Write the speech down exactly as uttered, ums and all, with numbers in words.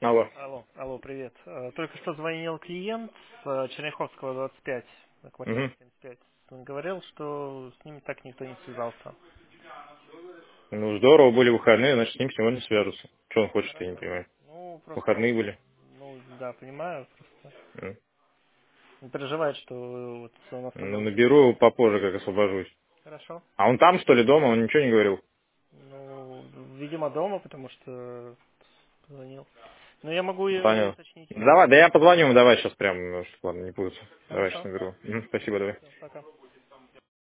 Алло. Алло, алло, привет. Э, Только что звонил клиент с э, Черняховского двадцать пять, на квартира Угу. семьдесят пять. Он говорил, что с ними так никто не связался. Ну, здорово, были выходные, значит, с ним сегодня свяжутся. Что он хочет, я не Хорошо. понимаю. Ну, просто Выходные он, были. ну, да, понимаю, просто М. не переживает, что э, вот он Ну, освободился. наберу его попозже, как освобожусь. Хорошо. А он там, что ли, дома? Он ничего не говорил? Ну, видимо, дома, потому что звонил. Но я могу и Понятно. уточнить его Давай, да номер. я позвоню ему, давай сейчас прям, ну, ладно, не путаться. Давай сейчас Хорошо. наберу. Мгм, спасибо, давай. Всё, пока.